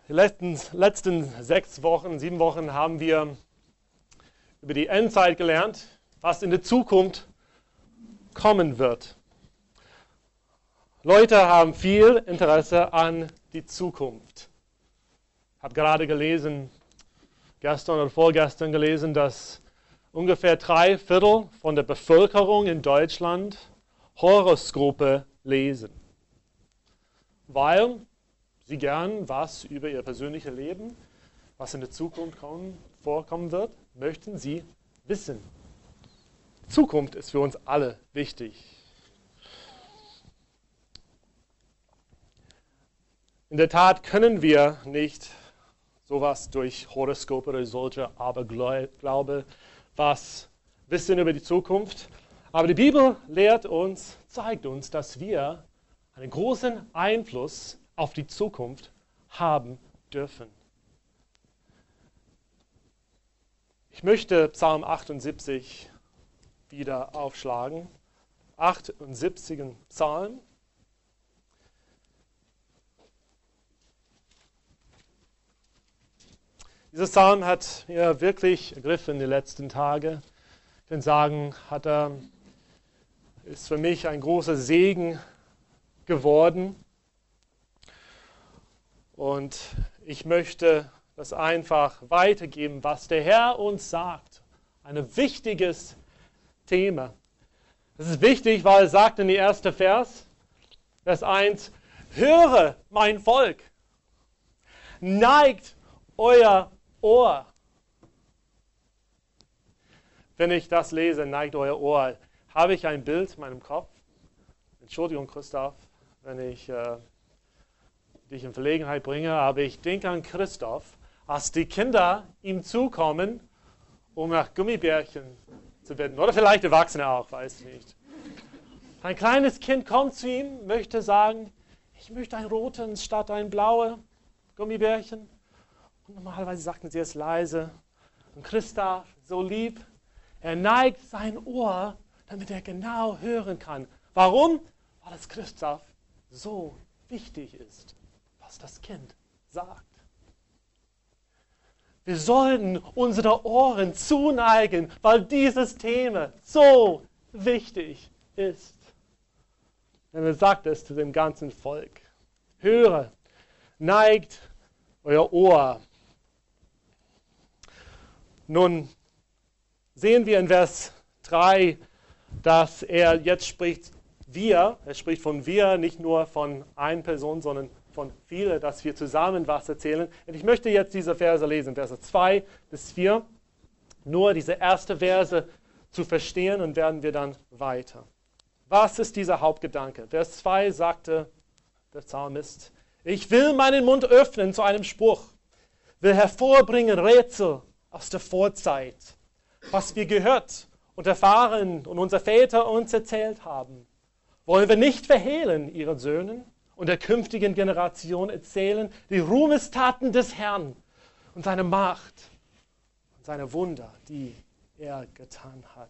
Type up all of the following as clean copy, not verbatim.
Die letzten 7 Wochen haben wir über die Endzeit gelernt, was in der Zukunft kommen wird. Leute haben viel Interesse an die Zukunft. Ich habe gerade gelesen, gestern oder vorgestern gelesen, dass ungefähr 3/4 von der Bevölkerung in Deutschland Horoskope lesen, weil sie gern was über ihr persönliches Leben, was in der Zukunft vorkommen wird, möchten sie wissen. Zukunft ist für uns alle wichtig. In der Tat können wir nicht sowas durch Horoskope oder solche Aberglaube was wissen über die Zukunft. Aber die Bibel lehrt uns, zeigt uns, dass wir einen großen Einfluss auf die Zukunft haben dürfen. Ich möchte Psalm 78 wieder aufschlagen. 78. Psalm. Dieser Psalm hat mir wirklich ergriffen in den letzten Tagen. Ich kann sagen, ist für mich ein großer Segen geworden. Und ich möchte das einfach weitergeben, was der Herr uns sagt. Ein wichtiges Thema. Es ist wichtig, weil er sagt in der ersten Vers 1, höre mein Volk, neigt euer Ohr. Wenn ich das lese, neigt euer Ohr, habe ich ein Bild in meinem Kopf. Entschuldigung, Christoph, wenn ich dich in Verlegenheit bringe, aber ich denke an Christoph, als die Kinder ihm zukommen, um nach Gummibärchen zu bitten. Oder vielleicht Erwachsene auch, weiß ich nicht. Ein kleines Kind kommt zu ihm, möchte sagen, ich möchte ein rotes statt ein blaues Gummibärchen. Und normalerweise sagten sie es leise. Und Christoph, so lieb, er neigt sein Ohr, damit er genau hören kann. Warum? Weil es Christoph so wichtig ist, was das Kind sagt. Wir sollten unsere Ohren zuneigen, weil dieses Thema so wichtig ist. Denn er sagt es zu dem ganzen Volk. Höre, neigt euer Ohr. Nun sehen wir in Vers 3, dass er jetzt spricht, er spricht von wir, nicht nur von einer Person, sondern von vielen, dass wir zusammen was erzählen. Und ich möchte jetzt diese Verse lesen, Verse 2 bis 4, nur diese erste Verse zu verstehen und werden wir dann weiter. Was ist dieser Hauptgedanke? Vers 2 sagte der Psalmist, ich will meinen Mund öffnen zu einem Spruch, will hervorbringen Rätsel aus der Vorzeit, was wir gehört und erfahren und unsere Väter uns erzählt haben. Wollen wir nicht verhehlen ihren Söhnen und der künftigen Generation erzählen die Ruhmestaten des Herrn und seine Macht und seine Wunder, die er getan hat.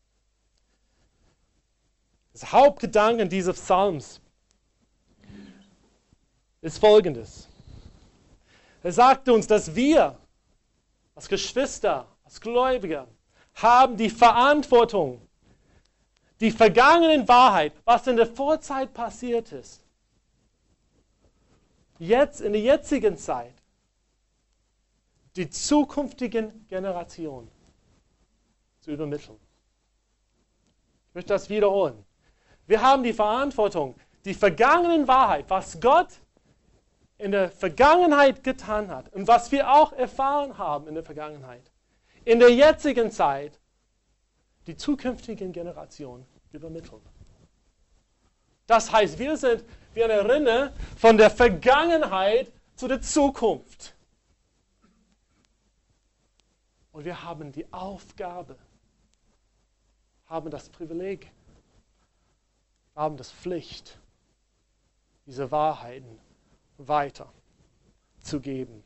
Das Hauptgedanke dieses Psalms ist folgendes. Er sagt uns, dass wir als Geschwister, als Gläubige, haben die Verantwortung, die vergangene Wahrheit, was in der Vorzeit passiert ist, jetzt in der jetzigen Zeit, die zukünftigen Generationen zu übermitteln. Ich möchte das wiederholen. Wir haben die Verantwortung, die vergangene Wahrheit, was Gott in der Vergangenheit getan hat und was wir auch erfahren haben in der Vergangenheit, in der jetzigen Zeit die zukünftigen Generationen übermitteln. Das heißt, wir sind wie eine Rinne von der Vergangenheit zu der Zukunft. Und wir haben die Aufgabe, haben das Privileg, haben das Pflicht, diese Wahrheiten weiterzugeben.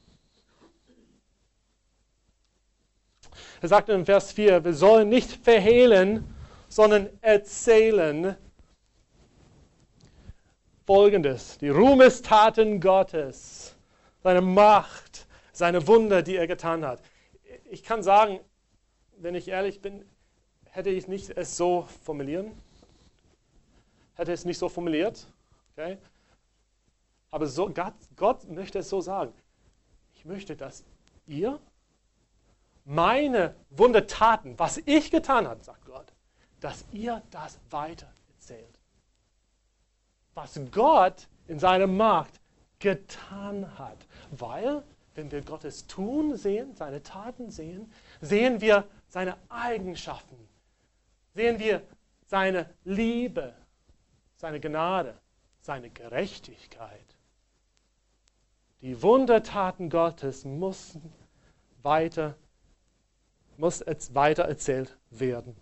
Er sagt in Vers 4, wir sollen nicht verhehlen, sondern erzählen Folgendes: Die Ruhmestaten Gottes, seine Macht, seine Wunder, die er getan hat. Ich kann sagen, wenn ich ehrlich bin, hätte ich nicht es so formuliert. Okay? Aber so, Gott möchte es so sagen. Ich möchte, dass ihr meine Wundertaten, was ich getan habe, sagt Gott, dass ihr das weiter erzählt. Was Gott in seiner Macht getan hat. Weil, wenn wir Gottes Tun sehen, seine Taten sehen, sehen wir seine Eigenschaften. Sehen wir seine Liebe, seine Gnade, seine Gerechtigkeit. Die Wundertaten Gottes muss weiter erzählt werden.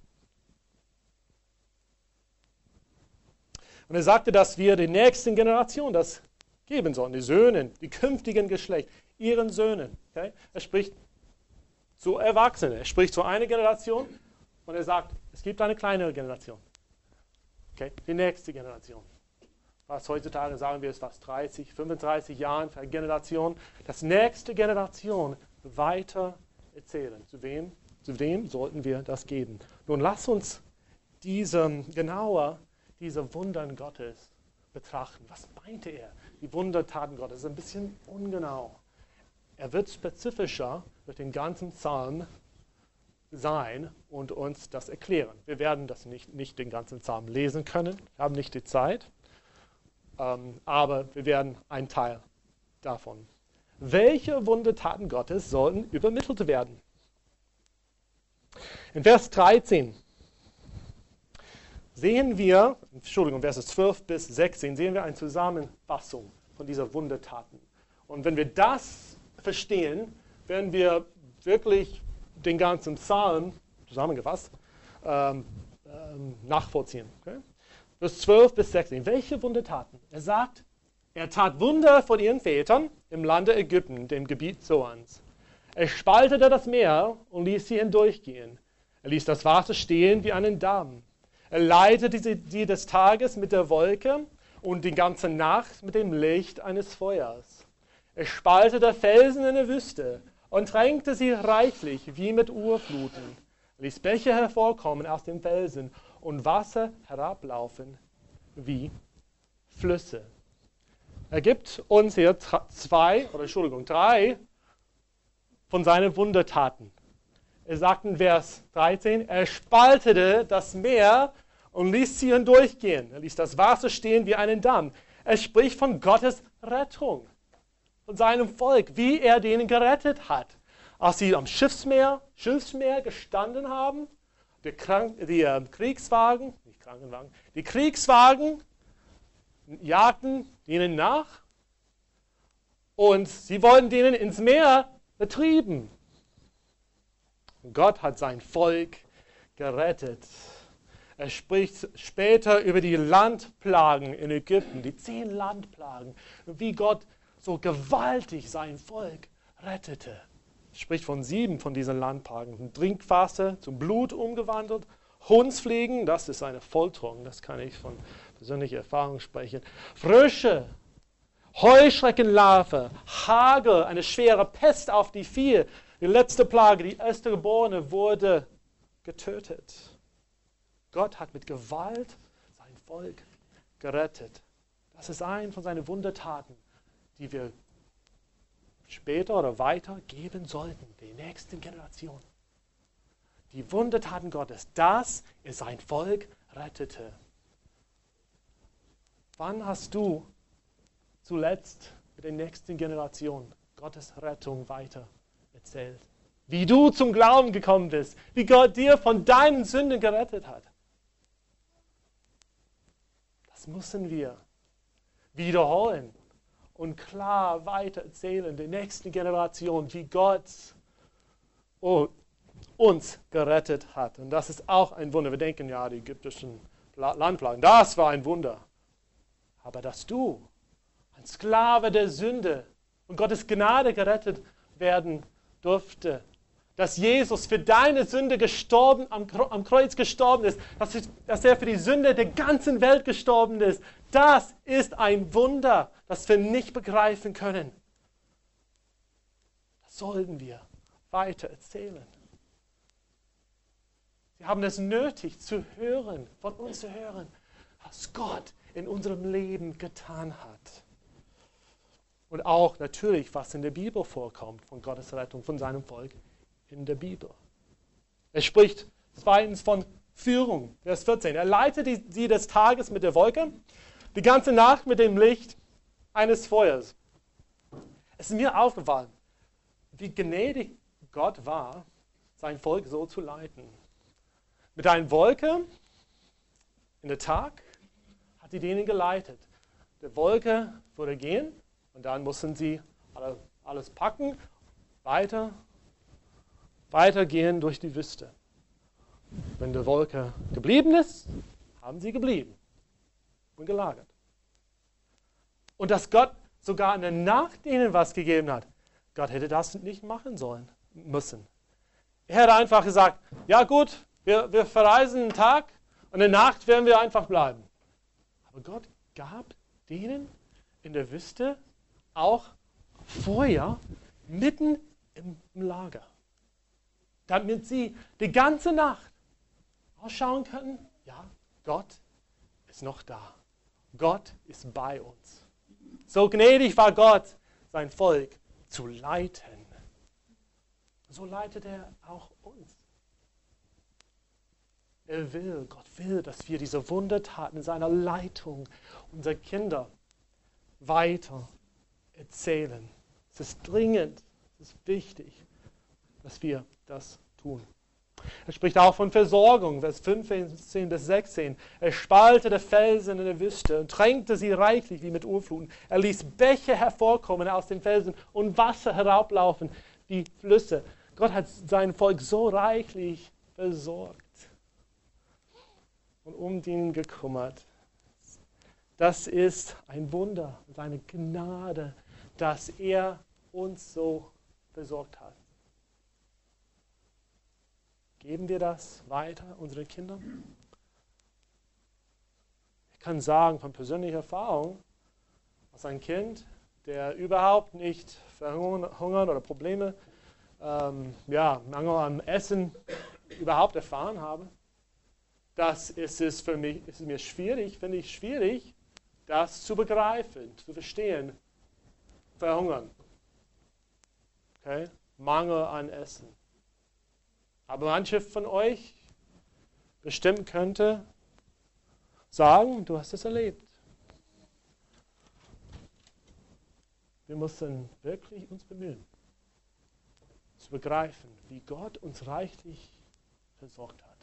Und er sagte, dass wir der nächsten Generation das geben sollen, die Söhne, die künftigen Geschlecht, ihren Söhnen. Okay? Er spricht zu Erwachsenen, er spricht zu einer Generation und er sagt, es gibt eine kleinere Generation. Okay? Die nächste Generation. Was heutzutage sagen wir, ist fast 30, 35 Jahren für eine Generation. Das nächste Generation weiter erzählen. Zu wem sollten wir das geben? Nun lass uns genauer diese Wundern Gottes betrachten. Was meinte er? Die Wundertaten Gottes. Das ist ein bisschen ungenau. Er wird spezifischer durch den ganzen Psalm sein und uns das erklären. Wir werden das nicht den ganzen Psalm lesen können. Wir haben nicht die Zeit. Aber wir werden einen Teil davon. Welche Wundertaten Gottes sollten übermittelt werden? In Vers 13 sehen wir, Verse 12 bis 16, sehen wir eine Zusammenfassung von dieser Wundertaten. Und wenn wir das verstehen, werden wir wirklich den ganzen Psalm, zusammengefasst, nachvollziehen. Okay? Vers 12 bis 16. Welche Wundertaten? Er sagt, er tat Wunder von ihren Vätern im Lande Ägypten, dem Gebiet Zoans. Er spaltete das Meer und ließ sie hindurchgehen. Er ließ das Wasser stehen wie einen Damm. Er leitete sie des Tages mit der Wolke und die ganze Nacht mit dem Licht eines Feuers. Er spaltete Felsen in der Wüste und tränkte sie reichlich wie mit Urfluten. Er ließ Bäche hervorkommen aus den Felsen und Wasser herablaufen wie Flüsse. Er gibt uns hier drei von seinen Wundertaten. Er sagt in Vers 13, er spaltete das Meer und ließ sie hindurchgehen. Er ließ das Wasser stehen wie einen Damm. Er spricht von Gottes Rettung, von seinem Volk, wie er denen gerettet hat. Als sie am Schiffsmeer gestanden haben, die Kriegswagen jagten ihnen nach und sie wollten denen ins Meer betrieben. Gott hat sein Volk gerettet. Er spricht später über die Landplagen in Ägypten, die 10 Landplagen, wie Gott so gewaltig sein Volk rettete. Er spricht von 7 von diesen Landplagen. Trinkwasser zum Blut umgewandelt, Hundsfliegen, das ist eine Folterung, das kann ich von persönlicher Erfahrung sprechen. Frösche, Heuschreckenlarve, Hagel, eine schwere Pest auf die Vieh. Die letzte Plage, die erste Geborene, wurde getötet. Gott hat mit Gewalt sein Volk gerettet. Das ist ein von seinen Wundertaten, die wir später oder weiter geben sollten, der nächsten Generation. Die Wundertaten Gottes, dass er sein Volk rettete. Wann hast du zuletzt mit der nächsten Generation Gottes Rettung weiter erzählt? Wie du zum Glauben gekommen bist, wie Gott dir von deinen Sünden gerettet hat. Das müssen wir wiederholen und klar weiter erzählen der nächsten Generation, wie Gott uns gerettet hat. Und das ist auch ein Wunder. Wir denken, ja, die ägyptischen Landplagen, das war ein Wunder. Aber dass du, ein Sklave der Sünde und Gottes Gnade gerettet werden durfte, dass Jesus für deine Sünde am Kreuz gestorben ist, dass er für die Sünde der ganzen Welt gestorben ist, das ist ein Wunder, das wir nicht begreifen können. sollten wir weiter erzählen. Sie haben es nötig zu hören, von uns zu hören, was Gott in unserem Leben getan hat. Und auch natürlich, was in der Bibel vorkommt, von Gottes Rettung, von seinem Volk in der Bibel. Er spricht zweitens von Führung, Vers 14. Er leitete sie des Tages mit der Wolke, die ganze Nacht mit dem Licht eines Feuers. Es ist mir aufgefallen, wie gnädig Gott war, sein Volk so zu leiten. Mit einer Wolke in der Tag hat sie denen geleitet. Die Wolke würde gehen und dann mussten sie alles packen, weitergehen durch die Wüste. Wenn die Wolke geblieben ist, haben sie geblieben und gelagert. Und dass Gott sogar in der Nacht ihnen was gegeben hat, Gott hätte das nicht machen müssen. Er hätte einfach gesagt, ja gut, wir verreisen einen Tag und in der Nacht werden wir einfach bleiben. Aber Gott gab denen in der Wüste auch Feuer mitten im Lager, damit sie die ganze Nacht ausschauen könnten, ja, Gott ist noch da. Gott ist bei uns. So gnädig war Gott, sein Volk zu leiten. So leitet er auch uns. Gott will, dass wir diese Wundertaten in seiner Leitung unserer Kinder weiter erzählen. Es ist dringend, es ist wichtig, dass wir das tun. Er spricht auch von Versorgung, Vers 15 bis 16. Er spaltete Felsen in der Wüste und tränkte sie reichlich wie mit Urfluten. Er ließ Bäche hervorkommen aus den Felsen und Wasser herablaufen wie Flüsse. Gott hat sein Volk so reichlich versorgt und um ihn gekümmert. Das ist ein Wunder, seine Gnade, dass er uns so versorgt hat. Geben wir das weiter unseren Kindern? Ich kann sagen von persönlicher Erfahrung, als ein Kind, der überhaupt nicht verhungert oder Probleme, Mangel an Essen überhaupt erfahren habe, das ist es für mich, ist mir schwierig, finde ich schwierig, das zu begreifen, zu verstehen. Verhungern. Okay? Mangel an Essen. Aber manche von euch bestimmt könnte sagen, du hast es erlebt. Wir müssen wirklich uns bemühen, zu begreifen, wie Gott uns reichlich versorgt hat.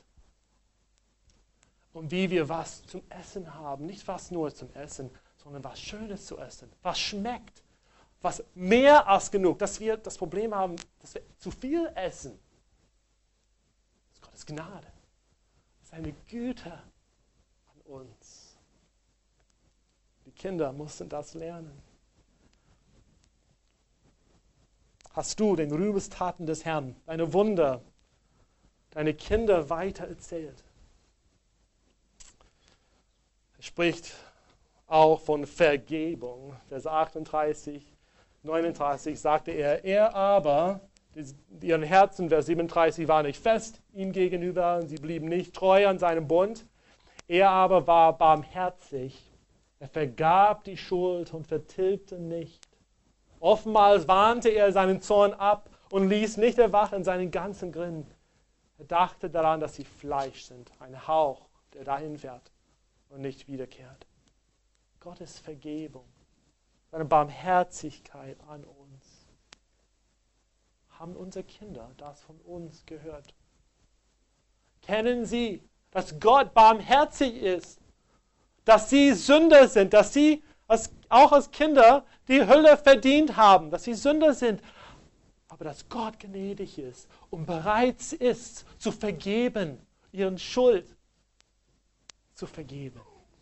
Und wie wir was zum Essen haben. Nicht was nur zum Essen, sondern was Schönes zu essen. Was schmeckt. Was mehr als genug. Dass wir das Problem haben, dass wir zu viel essen. Das ist Gottes Gnade. Seine Güte an uns. Die Kinder mussten das lernen. Hast du den Rühmestaten des Herrn, deine Wunder, deine Kinder weiter erzählt? Er spricht auch von Vergebung. Vers 38, 39 sagte er aber, ihren Herzen, Vers 37, war nicht fest ihm gegenüber, und sie blieben nicht treu an seinem Bund. Er aber war barmherzig. Er vergab die Schuld und vertilgte nicht. Oftmals warnte er seinen Zorn ab und ließ nicht erwachen seinen ganzen Grimm. Er dachte daran, dass sie Fleisch sind, ein Hauch, der dahin fährt und nicht wiederkehrt. Gottes Vergebung, seine Barmherzigkeit an uns. Haben unsere Kinder das von uns gehört? Kennen sie, dass Gott barmherzig ist, dass sie Sünder sind, dass sie auch als Kinder die Hölle verdient haben, dass sie Sünder sind, aber dass Gott gnädig ist und bereit ist zu vergeben, ihren Schuld zu vergeben.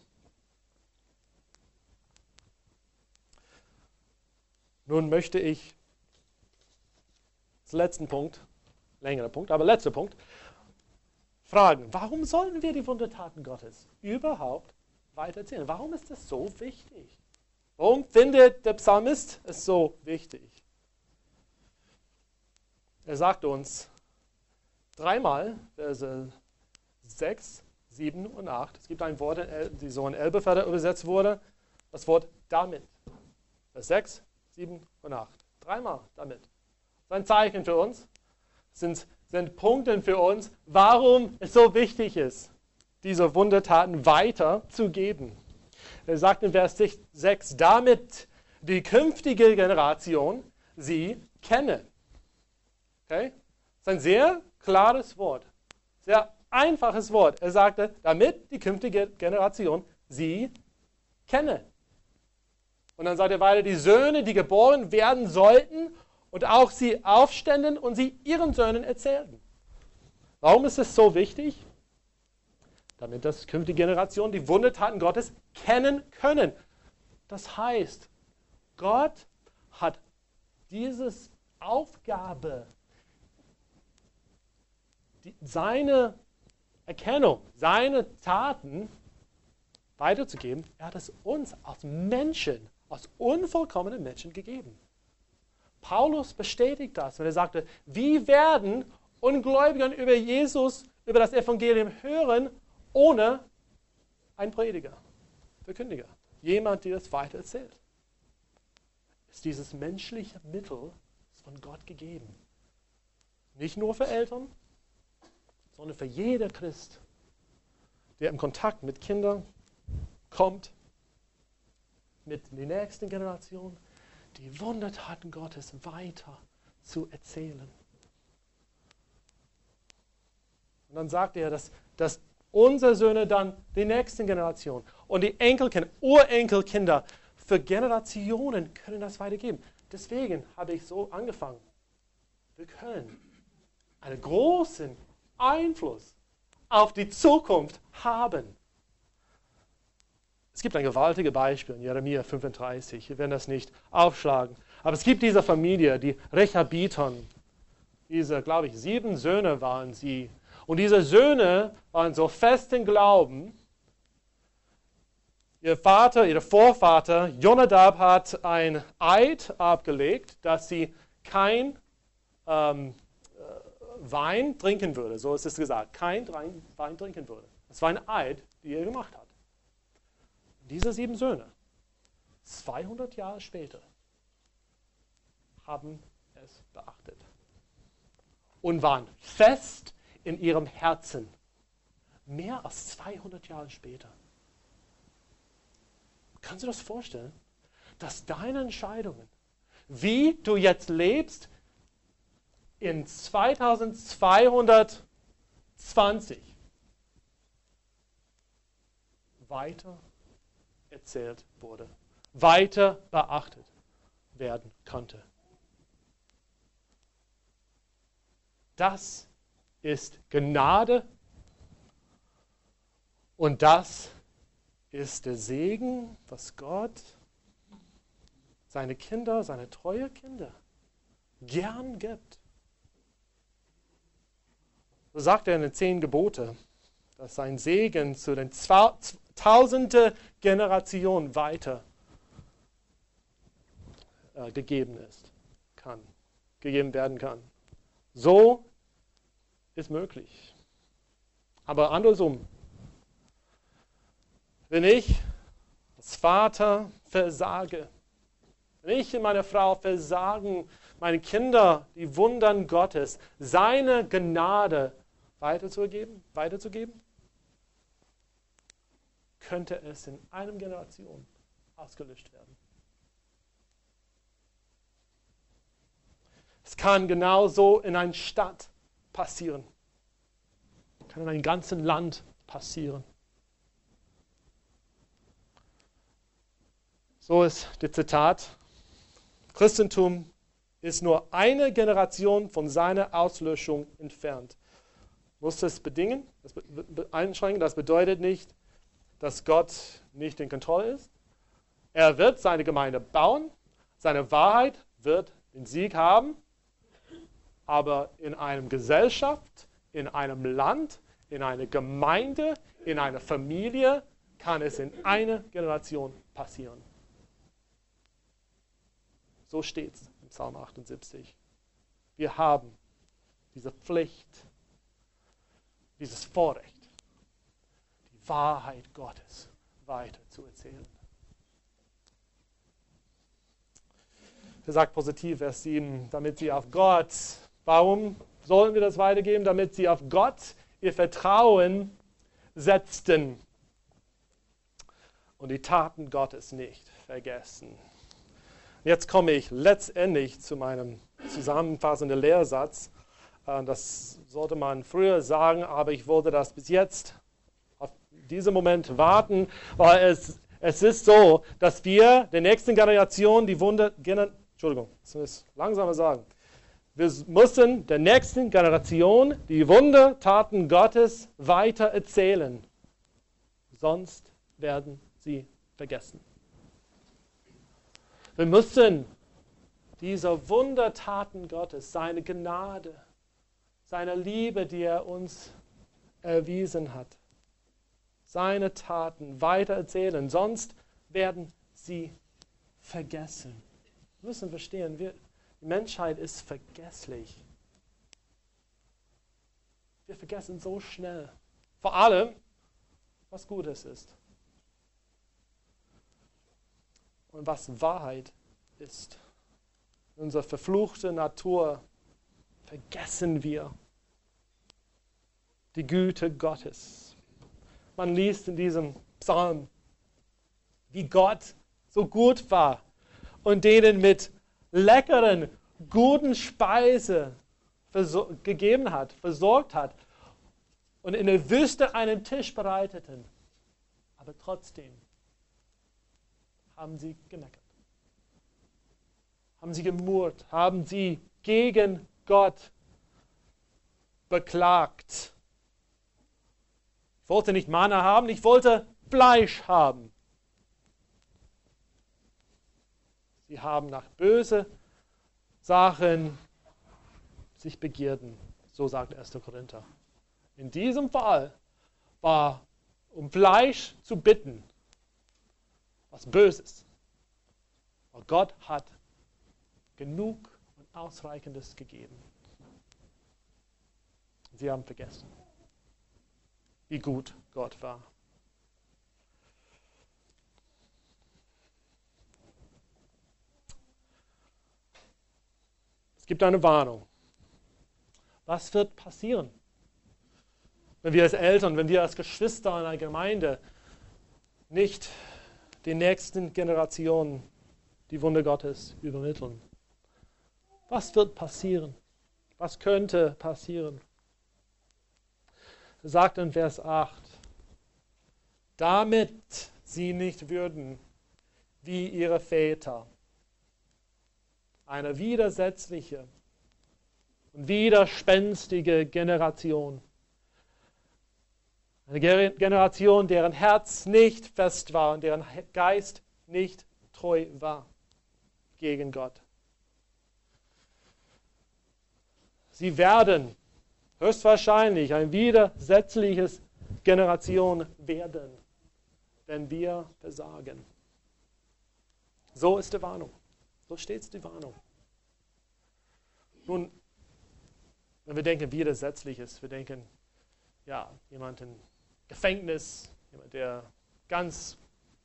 Nun möchte ich als letzten Punkt, längerer Punkt, aber letzter Punkt, fragen, warum sollten wir die Wundertaten Gottes überhaupt weitererzählen? Warum ist das so wichtig? Warum findet der Psalmist es so wichtig? Er sagt uns dreimal, Verse 6, 7 und 8. Es gibt ein Wort, die so in Elberfelder übersetzt wurde, das Wort damit. Vers 6, 7 und 8. Dreimal damit. Das ist ein Zeichen für uns. Sind Punkte für uns, warum es so wichtig ist, diese Wundertaten weiterzugeben. Er sagt in Vers 6, damit die künftige Generation sie kenne. Okay? Das ist ein sehr klares Wort. Sehr einfaches Wort. Er sagte, damit die künftige Generation sie kenne. Und dann sagt er weiter, die Söhne, die geboren werden sollten, und auch sie aufständen und sie ihren Söhnen erzählten. Warum ist es so wichtig? Damit das künftige Generation die Wundertaten Gottes kennen können. Das heißt, Gott hat diese Aufgabe, seine Erkennung, seine Taten weiterzugeben. Er hat es uns als Menschen, als unvollkommene Menschen gegeben. Paulus bestätigt das, wenn er sagte, wie werden Ungläubigen über Jesus, über das Evangelium hören, ohne einen Prediger, Verkündiger, jemand, der das weiter erzählt. Ist dieses menschliche Mittel von Gott gegeben. Nicht nur für Eltern, sondern für jeder Christ, der im Kontakt mit Kindern kommt, mit der nächsten Generation, die Wundertaten Gottes weiter zu erzählen. Und dann sagt er, dass unsere Söhne dann die nächsten Generation und die Enkelkinder, Urenkelkinder für Generationen können das weitergeben. Deswegen habe ich so angefangen. Wir können einen großen Einfluss auf die Zukunft haben. Es gibt ein gewaltiges Beispiel in Jeremia 35. Wir werden das nicht aufschlagen. Aber es gibt diese Familie, die Rechabitern. Diese, glaube ich, 7 Söhne waren sie. Und diese Söhne waren so fest im Glauben. Ihr Vorvater, Jonadab, hat ein Eid abgelegt, dass sie kein Wein trinken würde. So ist es gesagt. Kein Wein trinken würde. Das war ein Eid, den er gemacht hat. Diese 7 Söhne, 200 Jahre später, haben es beachtet und waren fest in ihrem Herzen. Mehr als 200 Jahre später. Kannst du das vorstellen? Dass deine Entscheidungen, wie du jetzt lebst, in 2220 weiter erzählt wurde, weiter beachtet werden konnte. Das ist Gnade und das ist der Segen, was Gott seine Kinder, seine treue Kinder gern gibt. So sagt er in den 10 Gebote, dass sein Segen zu den tausende Generationen weiter gegeben werden kann. So ist möglich. Aber andersrum, wenn ich als Vater versage, wenn ich und meine Frau versagen, meine Kinder die Wundern Gottes, seine Gnade weiterzugeben, könnte es in einer Generation ausgelöscht werden. Es kann genauso in einer Stadt passieren. Es kann in einem ganzen Land passieren. So ist das Zitat. Christentum ist nur eine Generation von seiner Auslöschung entfernt. Muss das einschränken? Das bedeutet nicht, dass Gott nicht in Kontrolle ist. Er wird seine Gemeinde bauen. Seine Wahrheit wird den Sieg haben. Aber in einer Gesellschaft, in einem Land, in einer Gemeinde, in einer Familie kann es in einer Generation passieren. So steht es im Psalm 78. Wir haben diese Pflicht, dieses Vorrecht, die Wahrheit Gottes weiter zu erzählen. Er sagt positiv, Vers 7, damit sie auf Gott, warum sollen wir das weitergeben? Damit sie auf Gott ihr Vertrauen setzten und die Taten Gottes nicht vergessen. Jetzt komme ich letztendlich zu meinem zusammenfassenden Lehrsatz. Das sollte man früher sagen, aber ich wollte das bis jetzt auf diesen Moment warten, weil es ist so, dass wir der nächsten Generation die Wunder, Entschuldigung, ich muss langsamer sagen. Wir müssen der nächsten Generation die Wundertaten Gottes weiter erzählen. Sonst werden sie vergessen. Wir müssen diese Wundertaten Gottes, seine Gnade, seine Liebe, die er uns erwiesen hat, seine Taten weiter erzählen. Sonst werden sie vergessen. Wir müssen verstehen, die Menschheit ist vergesslich. Wir vergessen so schnell. Vor allem, was Gutes ist. Und was Wahrheit ist. Unsere verfluchte Natur vergessen wir die Güte Gottes. Man liest in diesem Psalm, wie Gott so gut war und denen mit leckeren, guten Speise gegeben hat, versorgt hat und in der Wüste einen Tisch bereiteten. Aber trotzdem haben sie gemeckert, haben sie gemurrt, haben sie gegen Gott beklagt. Ich wollte nicht Manna haben, ich wollte Fleisch haben. Sie haben nach böse Sachen sich begierden, so sagt 1. Korinther. In diesem Fall war, um Fleisch zu bitten, was Böses. Aber Gott hat genug und Ausreichendes gegeben. Sie haben vergessen, wie gut Gott war. Es gibt eine Warnung. Was wird passieren, wenn wir als Eltern, wenn wir als Geschwister in einer Gemeinde nicht den nächsten Generationen die Wunder Gottes übermitteln? Was wird passieren? Was könnte passieren? Er sagt in Vers 8, damit sie nicht würden wie ihre Väter, eine widersetzliche und widerspenstige Generation. Eine Generation, deren Herz nicht fest war und deren Geist nicht treu war gegen Gott. Sie werden höchstwahrscheinlich eine widersetzliche Generation werden, wenn wir versagen. So ist die Warnung. So steht die Warnung. Nun, wenn wir denken widersetzliches, wir denken, ja, jemand im Gefängnis, jemand, der ganz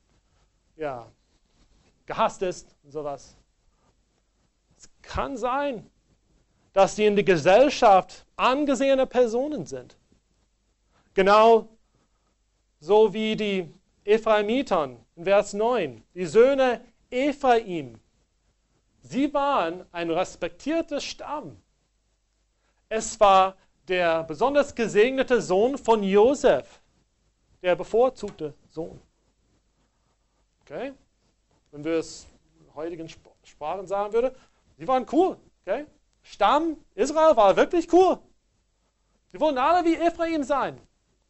gehasst ist und sowas. Es kann sein, dass sie in der Gesellschaft angesehene Personen sind. Genau so wie die Ephraimiter in Vers 9, die Söhne Ephraim. Sie waren ein respektierter Stamm. Es war der besonders gesegnete Sohn von Josef, der bevorzugte Sohn. Okay? Wenn wir es in heutigen Sprachen sagen würden, sie waren cool. Okay? Stamm Israel war wirklich cool. Sie wollten alle wie Ephraim sein.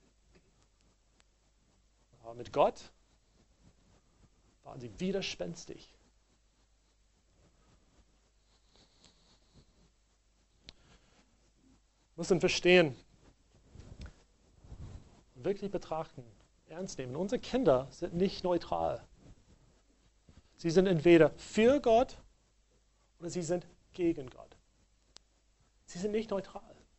Aber mit Gott waren sie widerspenstig. Wir müssen verstehen, wirklich betrachten, ernst nehmen. Unsere Kinder sind nicht neutral. Sie sind entweder für Gott oder sie sind gegen Gott. Sie sind nicht neutral.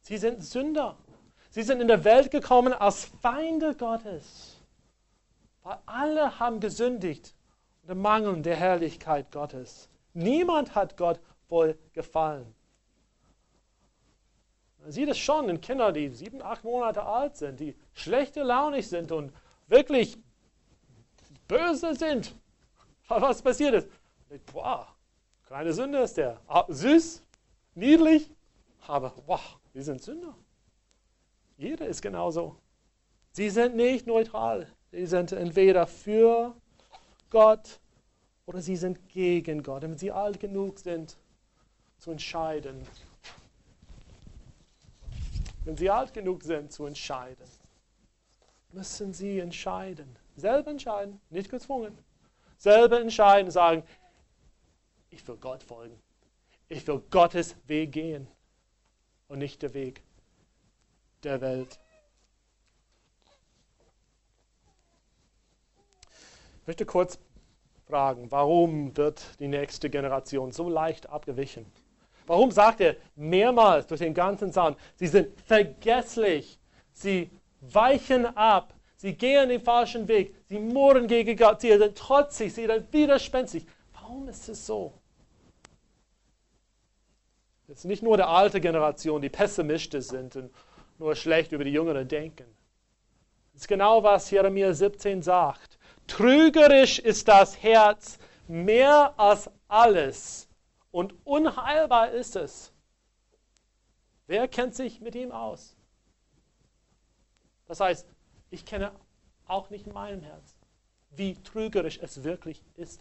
Sie sind Sünder. Sie sind in der Welt gekommen als Feinde Gottes. Weil alle haben gesündigt unter Mangel der Herrlichkeit Gottes. Niemand hat Gott wohl gefallen. Man sieht es schon in Kindern, die 7, 8 Monate alt sind, die schlechte launig sind und wirklich böse sind. Was passiert ist? Boah, kleine Sünde ist der. Süß, niedlich, aber wow, wir sind Sünder. Jeder ist genauso. Sie sind nicht neutral. Sie sind entweder für Gott oder sie sind gegen Gott. Wenn sie alt genug sind, zu entscheiden. Wenn sie alt genug sind, zu entscheiden, müssen sie entscheiden. Selber entscheiden, nicht gezwungen. Selber entscheiden, sagen, ich will Gott folgen. Ich will Gottes Weg gehen und nicht der Weg der Welt. Ich möchte kurz fragen, warum wird die nächste Generation so leicht abgewichen? Warum sagt er mehrmals durch den ganzen Psalm, sie sind vergesslich, sie weichen ab, sie gehen den falschen Weg, sie murren gegen Gott, sie sind trotzig, sie sind widerspenstig. Warum ist es so? Es ist nicht nur die alte Generation, die pessimistisch sind und nur schlecht über die Jüngere denken. Das ist genau, was Jeremia 17 sagt. Trügerisch ist das Herz mehr als alles und unheilbar ist es. Wer kennt sich mit ihm aus? Das heißt, ich kenne auch nicht in meinem Herz, wie trügerisch es wirklich ist.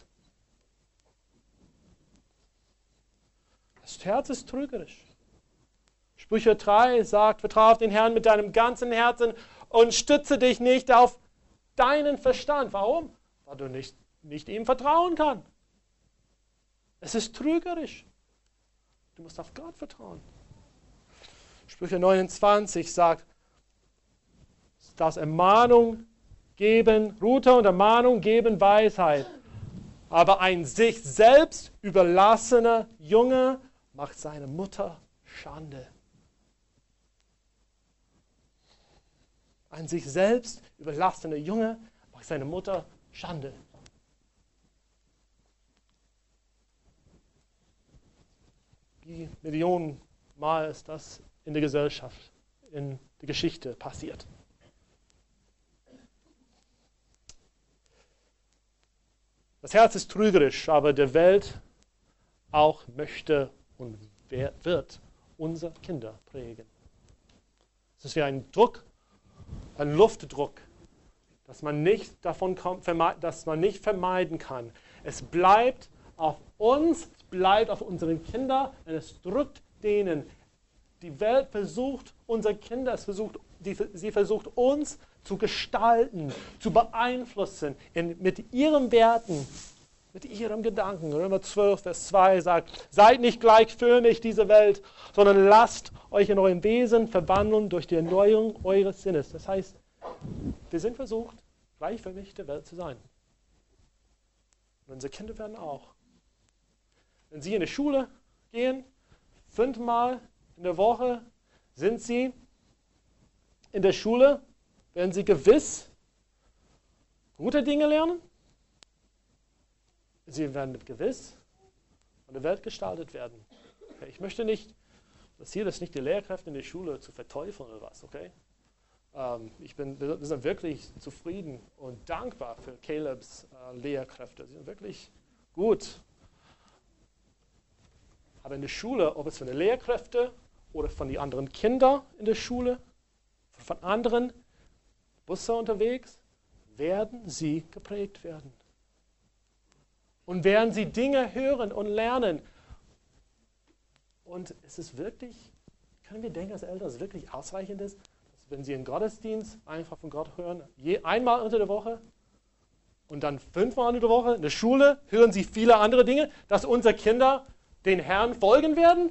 Das Herz ist trügerisch. Sprüche 3 sagt, vertraue auf den Herrn mit deinem ganzen Herzen und stütze dich nicht auf deinen Verstand. Warum? Weil du nicht ihm vertrauen kannst. Es ist trügerisch. Du musst auf Gott vertrauen. Sprüche 29 sagt, dass Ermahnung geben, Rute und Ermahnung geben Weisheit. Aber ein sich selbst überlassener Junge macht seine Mutter Schande. Ein sich selbst überlassener Junge macht seine Mutter Schande. Wie Millionen Mal ist das in der Gesellschaft, in der Geschichte passiert. Das Herz ist trügerisch, aber der Welt auch möchte und wird unsere Kinder prägen. Es ist wie ein Druck, ein Luftdruck, dass man nicht vermeiden kann. Es bleibt auf uns, es bleibt auf unseren Kindern, und es drückt denen. Die Welt versucht, unsere Kinder, sie versucht uns zu gestalten, zu beeinflussen mit ihren Werten, mit ihrem Gedanken. Römer 12, Vers 2 sagt, seid nicht gleichförmig dieser Welt, sondern lasst euch in eurem Wesen verwandeln durch die Erneuerung eures Sinnes. Das heißt, wir sind versucht, gleichförmig der Welt zu sein. Und unsere Kinder werden auch. Wenn sie in die Schule gehen, 5-mal in der Woche sind sie in der Schule, werden sie gewiss gute Dinge lernen. Sie werden gewiss von der Welt gestaltet werden. Okay, ich möchte nicht, das Ziel ist nicht, die Lehrkräfte in der Schule zu verteufeln oder was, okay? Wir sind wirklich zufrieden und dankbar für Calebs Lehrkräfte. Sie sind wirklich gut. Aber in der Schule, ob es von den Lehrkräften oder von den anderen Kindern in der Schule, von anderen Busse unterwegs, werden sie geprägt werden. Und werden sie Dinge hören und lernen. Und es ist wirklich, können wir denken als Eltern, dass es wirklich ausreichend ist, dass wenn sie einen Gottesdienst einfach von Gott hören, einmal unter der Woche und dann 5-mal unter der Woche in der Schule, hören sie viele andere Dinge, dass unsere Kinder den Herrn folgen werden?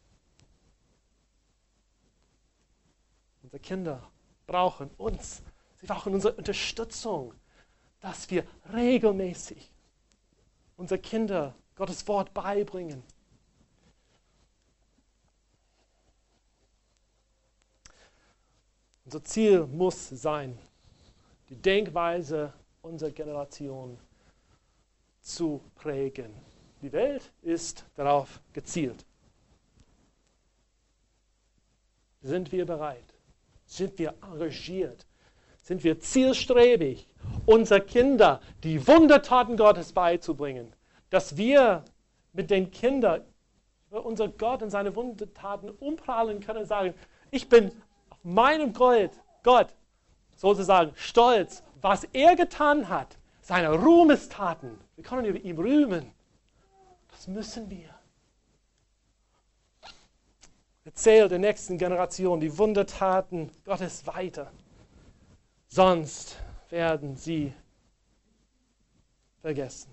Unsere Kinder brauchen uns. Sie brauchen unsere Unterstützung, dass wir regelmäßig unsere Kinder Gottes Wort beibringen. Unser Ziel muss sein, die Denkweise unserer Generation zu prägen. Die Welt ist darauf gezielt. Sind wir bereit? Sind wir engagiert? Sind wir zielstrebig, unseren Kindern die Wundertaten Gottes beizubringen? Dass wir mit den Kindern über unser Gott und seine Wundertaten umprallen können und sagen, ich bin auf meinem Gott sozusagen stolz, was er getan hat, seine Ruhmestaten. Wir können über ihn rühmen. Das müssen wir. Erzähl der nächsten Generation die Wundertaten Gottes weiter. Sonst werden sie vergessen.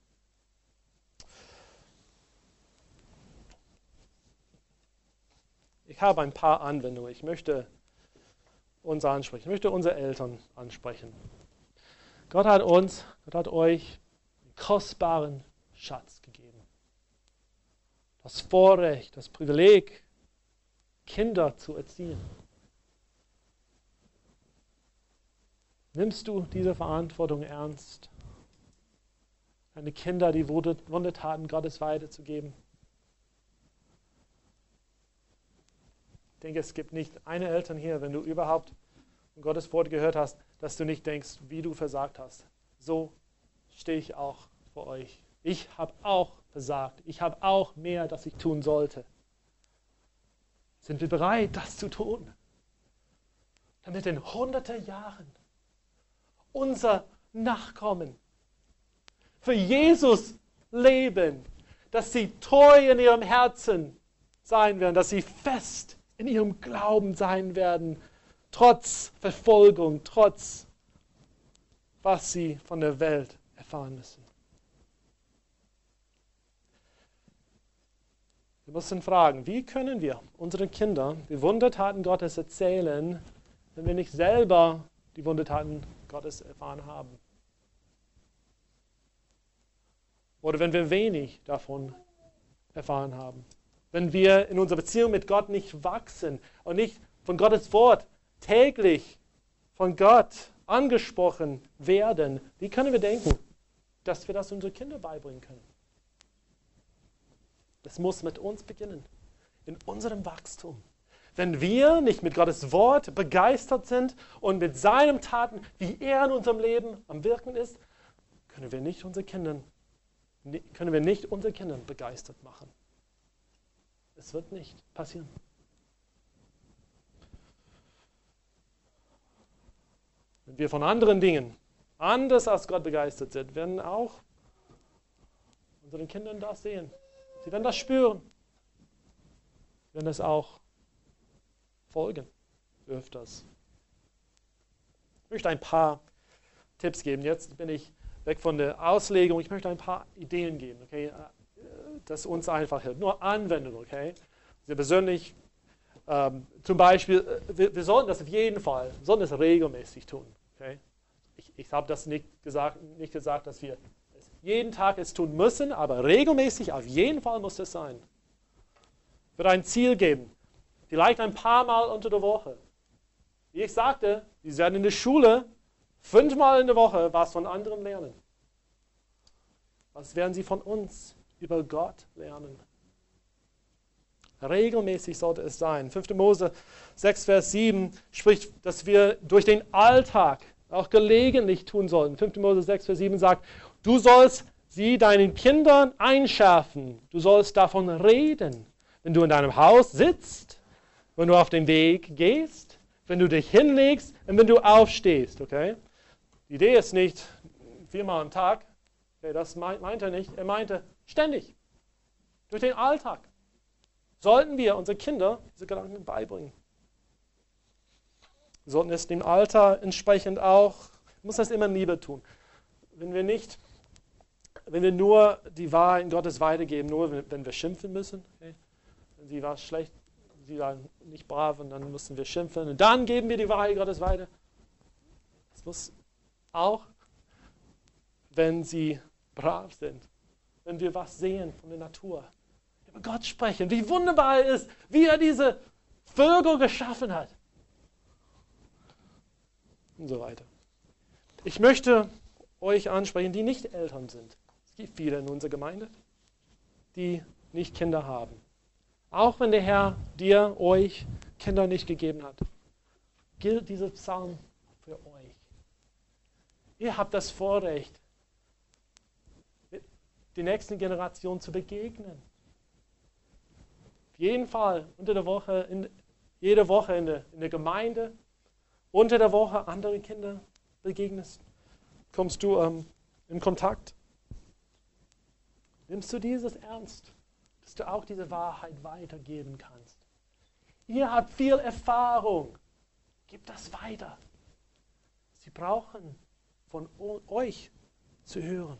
Ich habe ein paar Anwendungen. Ich möchte uns ansprechen. Ich möchte unsere Eltern ansprechen. Gott hat euch einen kostbaren Schatz gegeben. Das Vorrecht, das Privileg, Kinder zu erziehen. Nimmst du diese Verantwortung ernst, deine Kinder die Wundertaten Gottes weiterzugeben? Ich denke, es gibt nicht eine Eltern hier, wenn du überhaupt Gottes Wort gehört hast, dass du nicht denkst, wie du versagt hast. So stehe ich auch vor euch. Ich habe auch versagt. Ich habe auch mehr, das ich tun sollte. Sind wir bereit, das zu tun? Damit in hunderten Jahren unser Nachkommen für Jesus leben, dass sie treu in ihrem Herzen sein werden, dass sie fest in ihrem Glauben sein werden, trotz Verfolgung, trotz was sie von der Welt erfahren müssen. Wir müssen fragen, wie können wir unseren Kindern die Wundertaten Gottes erzählen, wenn wir nicht selber die Wundertaten Gottes erfahren haben? Oder wenn wir wenig davon erfahren haben? Wenn wir in unserer Beziehung mit Gott nicht wachsen und nicht von Gottes Wort täglich von Gott angesprochen werden, wie können wir denken, dass wir das unseren Kindern beibringen können? Das muss mit uns beginnen, in unserem Wachstum. Wenn wir nicht mit Gottes Wort begeistert sind und mit seinen Taten, wie er in unserem Leben am Wirken ist, können wir nicht unsere Kinder begeistert machen. Es wird nicht passieren. Wenn wir von anderen Dingen anders als Gott begeistert sind, werden auch unseren Kindern das sehen. Sie werden das spüren. Sie werden das auch folgen. Öfters. Ich möchte ein paar Tipps geben. Jetzt bin ich weg von der Auslegung. Ich möchte ein paar Ideen geben, okay? Das uns einfach hilft. Nur Anwendung, okay? Sehr persönlich. Zum Beispiel, wir sollten das auf jeden Fall, wir sollten das regelmäßig tun. Okay? Ich habe das nicht gesagt, dass wir jeden Tag es tun müssen, aber regelmäßig auf jeden Fall muss es sein. Ich würde ein Ziel geben, vielleicht ein paar Mal unter der Woche. Wie ich sagte, Sie werden in der Schule 5 Mal in der Woche was von anderen lernen. Was werden Sie von uns über Gott lernen? Regelmäßig sollte es sein. 5. Mose 6, Vers 7 spricht, dass wir durch den Alltag auch gelegentlich tun sollten. 5. Mose 6, Vers 7 sagt, du sollst sie deinen Kindern einschärfen. Du sollst davon reden, wenn du in deinem Haus sitzt, wenn du auf den Weg gehst, wenn du dich hinlegst und wenn du aufstehst. Okay? Die Idee ist nicht 4-mal am Tag. Okay, das meint er nicht. Er meinte ständig, durch den Alltag. Sollten wir unsere Kinder diese Gedanken beibringen. Wir sollten es dem Alter entsprechend auch, muss das immer in Liebe tun. Wenn wir nur die Wahrheit Gottes weitergeben, nur wenn wir schimpfen müssen, okay? Wenn sie war schlecht, sie waren nicht brav und dann müssen wir schimpfen und dann geben wir die Wahrheit Gottes weiter. Es muss auch, wenn sie brav sind, wenn wir was sehen von der Natur, über Gott sprechen, wie wunderbar er ist, wie er diese Vögel geschaffen hat. und so weiter. Ich möchte euch ansprechen, die nicht Eltern sind. Es gibt viele in unserer Gemeinde, die nicht Kinder haben. Auch wenn der Herr euch Kinder nicht gegeben hat, gilt dieser Psalm für euch. Ihr habt das Vorrecht, die nächsten Generationen zu begegnen. Auf jeden Fall unter der Woche, jede Woche in der Gemeinde, unter der Woche andere Kinder begegnest, kommst du in Kontakt. Nimmst du dieses ernst, dass du auch diese Wahrheit weitergeben kannst? Ihr habt viel Erfahrung. Gebt das weiter. Sie brauchen von euch zu hören.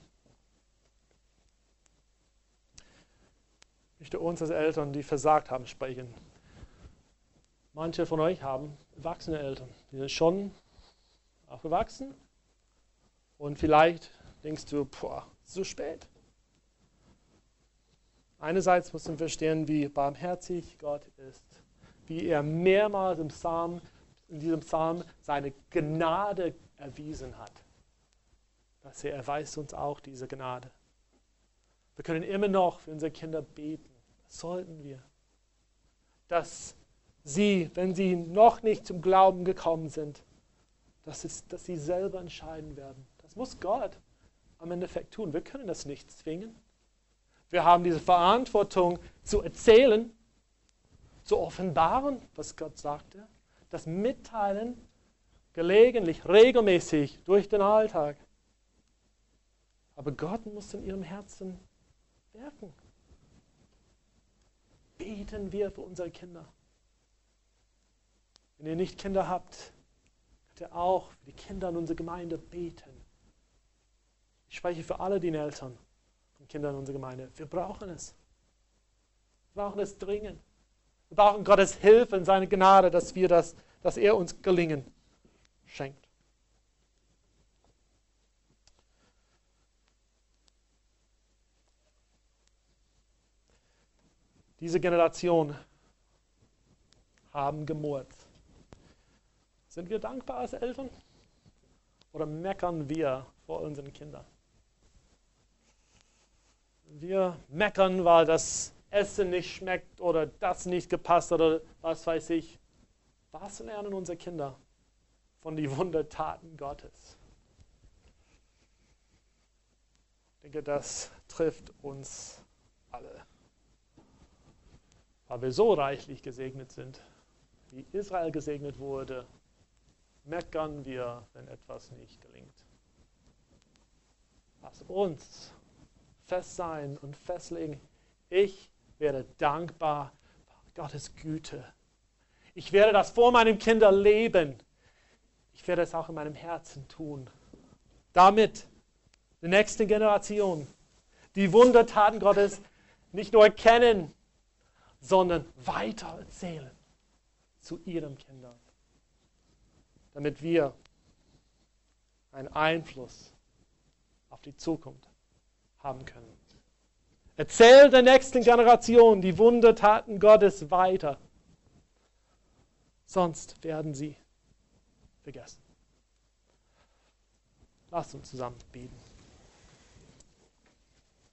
Ich möchte uns als Eltern, die versagt haben, sprechen. Manche von euch haben erwachsene Eltern. Die sind schon auch erwachsen. Und vielleicht denkst du, zu spät. Einerseits musst du verstehen, wie barmherzig Gott ist. Wie er mehrmals in diesem Psalm seine Gnade erwiesen hat. Dass er erweist uns auch diese Gnade. Wir können immer noch für unsere Kinder beten. Das sollten wir. Dass sie, wenn sie noch nicht zum Glauben gekommen sind, dass sie selber entscheiden werden. Das muss Gott am Endeffekt tun. Wir können das nicht zwingen. Wir haben diese Verantwortung zu erzählen, zu offenbaren, was Gott sagte. Das Mitteilen, gelegentlich, regelmäßig durch den Alltag. Aber Gott muss in ihrem Herzen wirken. Beten wir für unsere Kinder. Wenn ihr nicht Kinder habt, könnt ihr auch für die Kinder in unserer Gemeinde beten. Ich spreche für alle die Eltern von Kindern in unserer Gemeinde. Wir brauchen es. Wir brauchen es dringend. Wir brauchen Gottes Hilfe und seine Gnade, dass er uns Gelingen schenkt. Diese Generation haben gemurrt. Sind wir dankbar als Eltern? Oder meckern wir vor unseren Kindern? Wir meckern, weil das Essen nicht schmeckt oder das nicht gepasst hat oder was weiß ich. Was lernen unsere Kinder von den Wundertaten Gottes? Ich denke, das trifft uns alle. Weil wir so reichlich gesegnet sind, wie Israel gesegnet wurde, meckern wir, wenn etwas nicht gelingt. Lass uns fest sein und festlegen, ich werde dankbar für Gottes Güte. Ich werde das vor meinen Kindern leben. Ich werde es auch in meinem Herzen tun. Damit die nächste Generation die Wundertaten Gottes nicht nur kennen, sondern weiter erzählen zu ihren Kindern. Damit wir einen Einfluss auf die Zukunft haben können. Erzählt der nächsten Generation die Wundertaten Gottes weiter. Sonst werden sie vergessen. Lasst uns zusammen beten.